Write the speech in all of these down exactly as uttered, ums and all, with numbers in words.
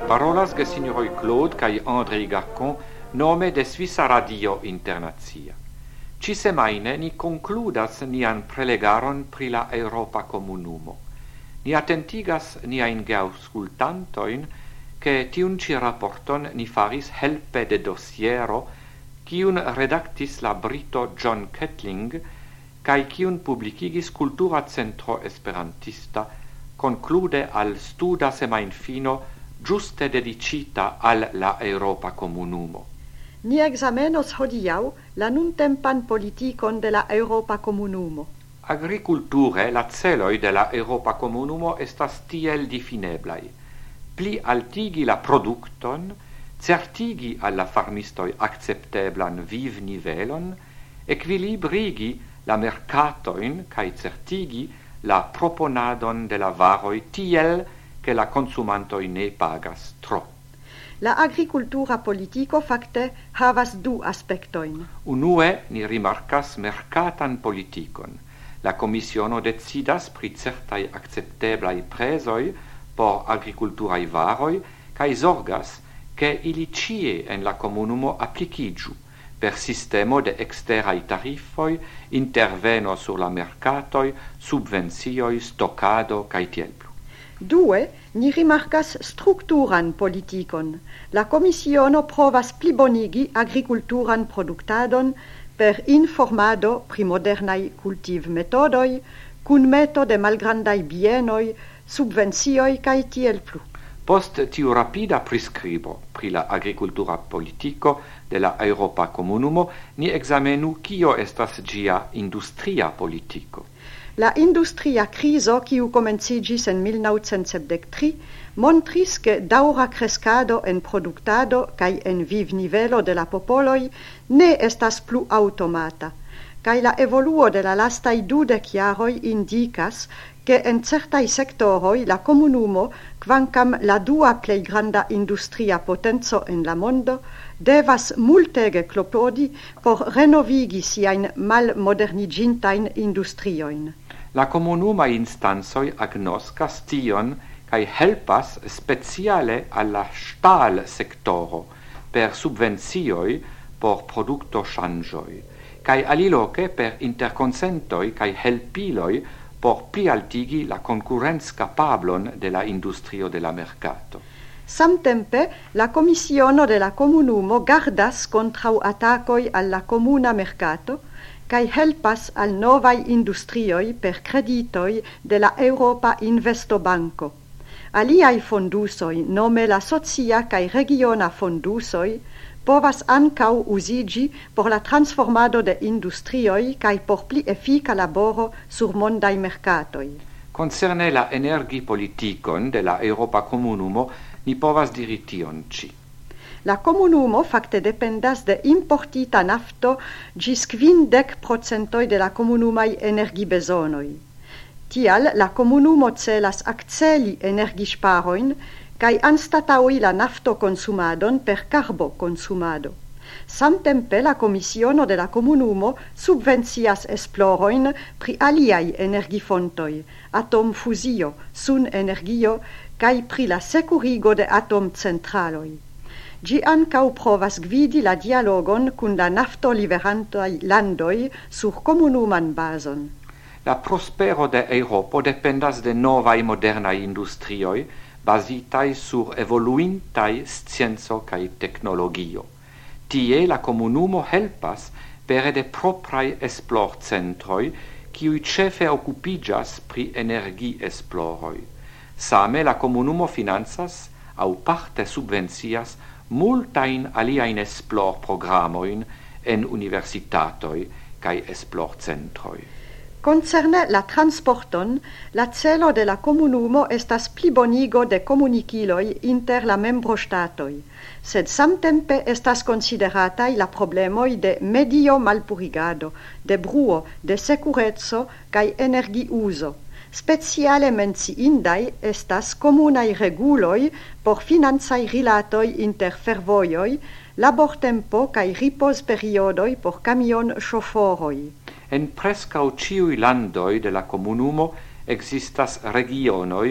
Parolas ge signoroi Claude kai André Garcon nome de Svissa Radio Internazia. Ci semaine ni concludas nian prelegaron pri la Europa Comunumo. Ni attentigas niain geauscultantoin che tiun ci rapporton ni faris helpe de dossiero ciun redactis la Brito John Kettling cae ciun publicigis Cultura Centro Esperantista conclude al studa semain fino giuste dedicita al la Europa Comunumo. Ni examenos hodiau la nuntempan politikon de la Europa Comunumo. Agriculture la celoi de la Europa Comunumo estas tiel defineblai. Pli altigi la producton, certigi alla farmistoi accepteblan viv nivelon, equilibrigi la mercatoin cae certigi la proponadon de la varoi tiel che la consumantoi ne pagas tro. La agricultura politico facte havas du aspectoin. Unue ni rimarcas mercatan politikon. La Commissiono decidas pri certai accepteblai presoi por agriculturai varoi, cae zorgas che ili cie en la comunumo applicigiu per sistemo de exterai tariffoi, interveno sur la mercatoi, subvenzioi, stoccado, cae tiel plu. Due, ni rimarcas structuran politikon. La Commissiono provas plibonigi agriculturan productadon per informado pri modernai cultiv metodoi, cun meto de malgrandai bienoi, subvenzioi cae tiel plu. Post tiu rapida prescribo pri la agricultura politico de la Europa Comunumo, ni examenu cio estas gia industria politico. La industria criso, quiu comencigis en mil novecent sepdectri, montris che daura crescado en productado cae en viv nivelo de la popoloi ne estas plu automata, cae la evoluo de la lastai dudec jaroi indicas che en certai sectoroi la comunumo, quancam la dua plei granda industria potenzo en la mondo, devas multege clopodi por renovigi siain mal modernigintain industrioin. La comunuma instansoi agnoscas tion cae helpas speciale alla stal sectoro per subvenzioi por producto changioi, cae aliloque per interconsentoi cae helpiloi por plialtigi la concurrenz capablon de la industrio de la mercato. Samtempe, la Commissiono de la Comunumo gardas contrau attacoi alla comuna mercato, cae helpas al novai industrioi per creditoi de la Europa Investo Banco. Aliai fondusoi, nome la socia cae regiona fondusoi, povas ancau usigi por la transformado de industrioi cae por pli effica laboro sur mondai mercatoi. Concerne la energi politikon de la Europa Comunumo, ni povas diri tion ci. La comunumo facte dependas de importita nafto gis quindec procentoi de la comunumai energibesonoi. Tial la comunumo celas acceli energisparoin cae anstataui la nafto consumadon per carbo consumado. Samtempe la Commissiono de la Comunumo subvencias esploroin pri aliai energifontoi, atomfusio, sun energio, cae pri la securigo de atomcentraloi. Gi ancau provas gvidi la dialogon cun la nafto liverantai landoi sur comunuman bason. La prospero de Europo dependas de novai modernai industrioi basitai sur evoluintai scienzo cae technologio. Tie la comunumo helpas pere de proprai esplorcentroi quiui cefe occupigas pri energi esploroi. Same la comunumo finanzas au parte subvencias multain aliaen esplor programoin en universitatoi cae esplorcentroi. Concerne la transporton, la celo de la comunumo estas plibonigo de comuniciloi inter la membrostatoi, sed samtempe estas consideratai la problemoi de medio malpurigado, de bruo, de securezzo cae energi uso. Speciale menciindai estas comunai reguloi por finanzai rilatoi inter fervoioi, labortempo cae ripos periodoi por camion choforoi. En prescau ciui landoi de la comunumo existas regionoi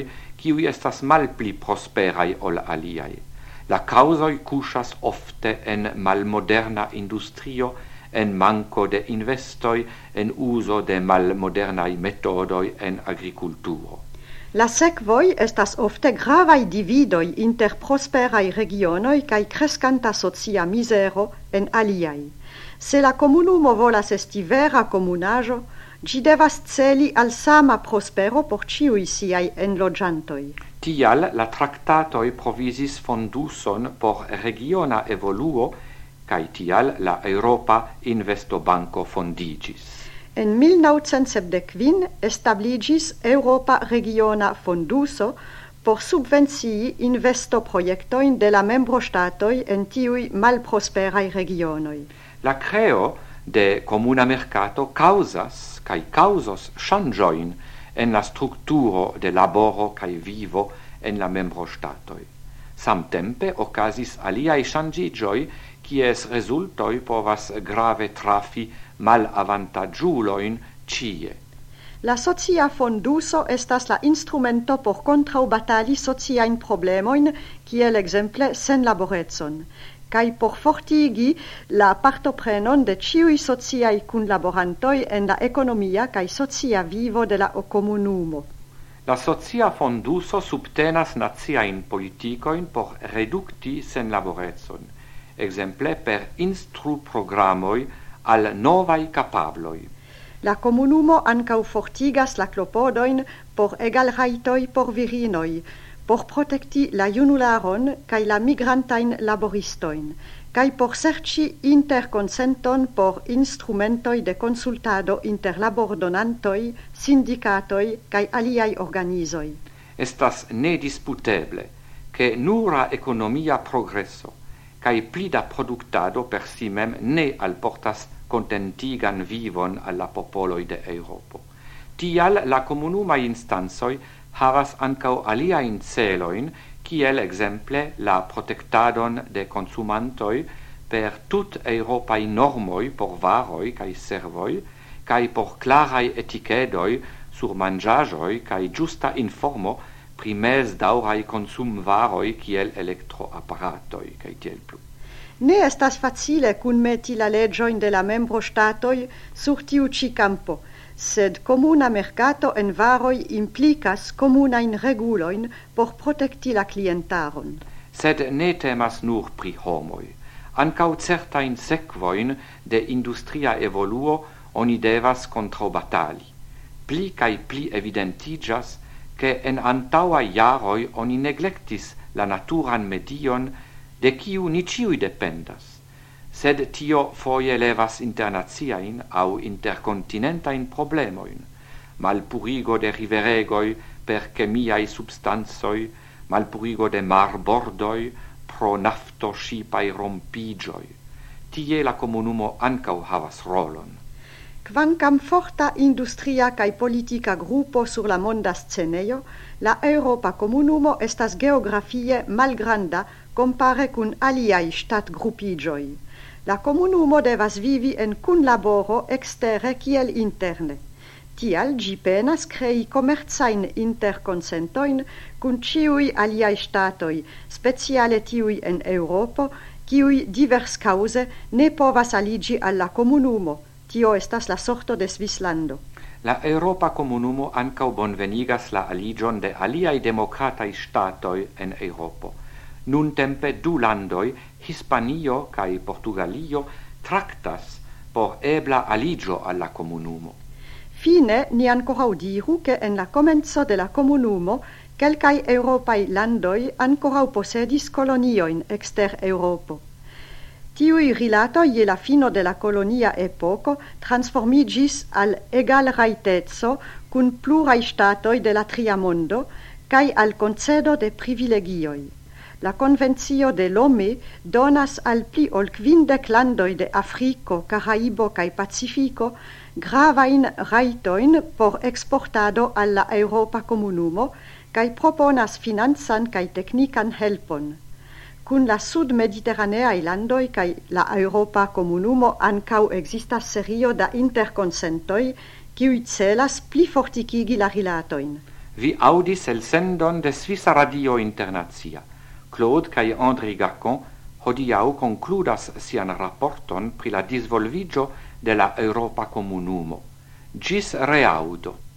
kiui estas malpli prosperai ol aliai. La causoi cushas ofte en malmoderna industrio, en manco de investoi, en uso de malmodernai metodoi en agriculturo. La sekvoi estas ofte gravai dividoi inter prosperai regionoi cae crescanta socia misero en aliai. Se la comunumo volas esti vera comunajo, gi devas celi al sama prospero por ciui siai enlogiantoi. Tial la tractatoi provisis fonduson por regiona evoluo, cae tial la Europa Investo Banco fondigis. En mil naŭcent sepdekvin establigis Europa Regiona Fonduso por subvencii investoprojektojn de la membroŝtatoj en tiuj malprosperaj regionoj. La creo de comuna mercato causas cae causos ŝanĝojn en la strukturo de laboro cae vivo en la membroŝtatoj. Samtempe okazis aliaj ŝanĝiĝoj, kies resultoi povas grave trafi mal avantagiuloin cie. La socia fonduso estas la instrumento por contraubatali sociain problemoin, kiel exemple sen laboretson, kai por fortigi la partoprenon de ciui sociai kunlaborantoi en la economia kai socia vivo de la comunumo. La socia fonduso subtenas naziain politicoin por reducti sen laboretson, exemple per instru programoi al novai capabloi. La comunumo ancau fortigas la clopodoin por egal raitoi por virinoi, por protecti la junularon cae la migrantain laboristoin, cae por serci interconsenton por instrumentoi de consultado inter labordonantoi, sindicatoi cae aliai organizoi. Estas nedisputeble che nura economia progresso cae plida productado per si mem ne alportas contentigan vivon alla popoloi de Europo. Tial la comunuma instansoi havas ancau aliain celoin, kiel exemple la protectadon de consumantoi per tut Europai normoi por varoi cae servoi, cae por clarai etichedoi sur mangiagioi cae giusta informo pri mes daurai consum varoi kiel electroapparatoi cae tiel plu. Ne estas facile cunmeti la legioin de la membrostatoi sur tiu ci campo, sed comuna mercato en varoi implicas comunain reguloin por protecti la clientaron. Sed ne temas nur pri homoi. Ancau certain sequoin de industria evoluo oni devas contrabatali. Pli cae pli evidentigas che en antaua iaroi oni neglectis la naturan medion de kiu ni ciui dependas, sed tio foie levas internaziain au intercontinentain problemoin, malpurigo de riveregoi per chemiai substansoi, malpurigo de marbordoi pro nafto shipai rompigioi. Tie la comunumo ancau havas rolon. Quancam forta industria cae politica gruppo sur la monda sceneio, la Europa comunumo estas geografie malgranda compare cun aliai stat gruppigioi. La comunumo devas vivi en cun laboro extere kiel interne. Tial gi penas crei commerzain interconsentoin cun ciui aliai statoi, speciale tiui en Europo, kiui divers cause ne povas aligi alla comunumo. Tio estas la sorto de Svislando. La Europa comunumo ancau bonvenigas la aligion de aliai democratai statoi en Europo. Nun tempe du landoi, Hispanio cae Portugalio, tractas por ebla aligio alla comunumo. Fine, ni ancora diru che en la comenzo de la comunumo quelcai Europai landoi ancora possedis colonioin exter Europo. Tiui rilatoi je la fino de la colonia epoco transformigis al egal raitezzo cun plurai statoi de la tria mondo cae al concedo de privilegioi. La Convenzio de Lomé donas al pli ol quindec landoi de Africo, Caraibo cae Pacifico gravain raitoin por exportado alla Europa comunumo cae proponas finanzan cae technican helpon. Cun la sud-mediterraneae landoi cae la Europa comunumo ancau existas serio da interconsentoi kiui celas pli forticigi la rilatoin. Vi audis el sendon de Svisa Radio Internazia. Claude cae André Garcon hodiau concludas sian rapporton pri la disvolvigio de la Europa Comunumo. Gis reaudo.